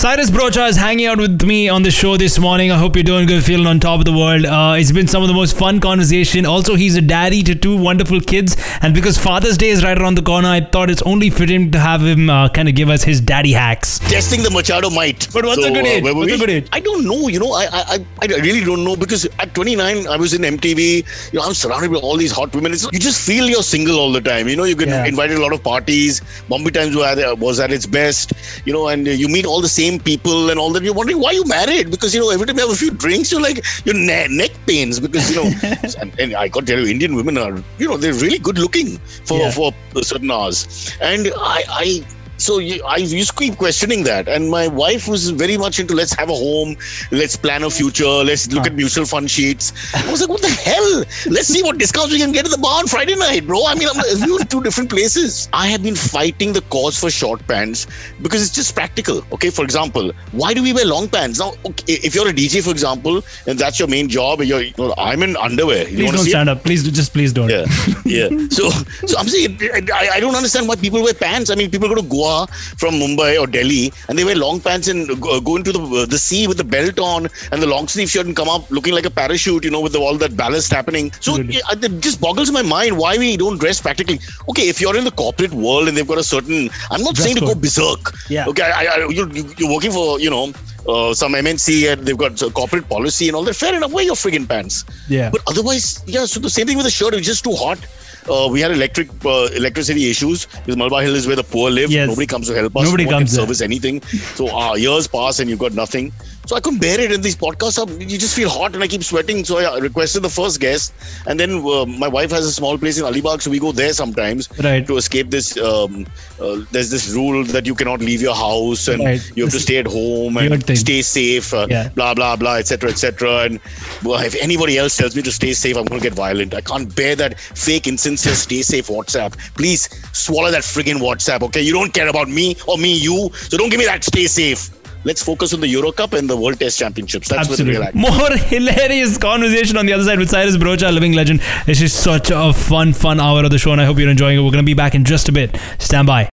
Cyrus Brocha is hanging out with me on the show this morning. I hope you're doing good, feeling on top of the world. It's been some of the most fun conversation. Also, he's a daddy to two wonderful kids. And because Father's Day is right around the corner, I thought it's only fitting to have him kind of give us his daddy hacks. Testing the Machado might. But what's a good age? What's a good age? I don't know. I really don't know, because at 29, I was in MTV. I'm surrounded by all these hot women. You just feel you're single all the time. You get invited to a lot of parties. Bombay Times was at its best. And you meet all the same people and all that. You're wondering why you married, because every time you have a few drinks, you're like your neck pains, because and I got to tell you, Indian women are they're really good looking for certain hours, and I used to keep questioning that. And my wife was very much into, let's have a home, let's plan a future, let's look at mutual fund sheets. I was like, what the hell? Let's see what discounts we can get at the bar on Friday night, bro. I'm in two different places. I have been fighting the cause for short pants because it's just practical. Okay, for example, why do we wear long pants? Now, okay, if you're a DJ, for example, and that's your main job, I'm in underwear. Please don't stand up. Please don't. Yeah. So I'm saying, I don't understand why people wear pants. I mean, people go to Goa from Mumbai or Delhi and they wear long pants and go into the sea with the belt on and the long sleeve shirt and come up looking like a parachute, with all that ballast happening. So it just boggles my mind why we don't dress practically. Okay, if you're in the corporate world and they've got a certain, I'm not saying to go berserk. Yeah. Okay, you're working for, some MNC and they've got corporate policy and all that. Fair enough, wear your friggin' pants. Yeah. But otherwise, so the same thing with the shirt, it's just too hot. We had electricity issues because Malabar Hill is where the poor live. Yes. Nobody comes to help us. Nobody comes to service anything. So years pass and you've got nothing. So I couldn't bear it. And these podcasts you just feel hot and I keep sweating. So I requested the first guest. And then my wife has a small place in Alibag, so we go there sometimes to escape this. There's this rule that you cannot leave your house and you have to stay at home and stay safe. Blah blah blah, etc. And if anybody else tells me to stay safe, I'm going to get violent. I can't bear that fake insincere stay safe WhatsApp. Please swallow that friggin' WhatsApp. Okay, you don't care about me or you, so don't give me that stay safe. Let's focus on the Euro Cup and the World Test Championships. That's what we're like. More hilarious conversation on the other side with Cyrus Brocha, living legend. This is such a fun hour of the show, and I hope you're enjoying it. We're going to be back in just a bit. Stand by.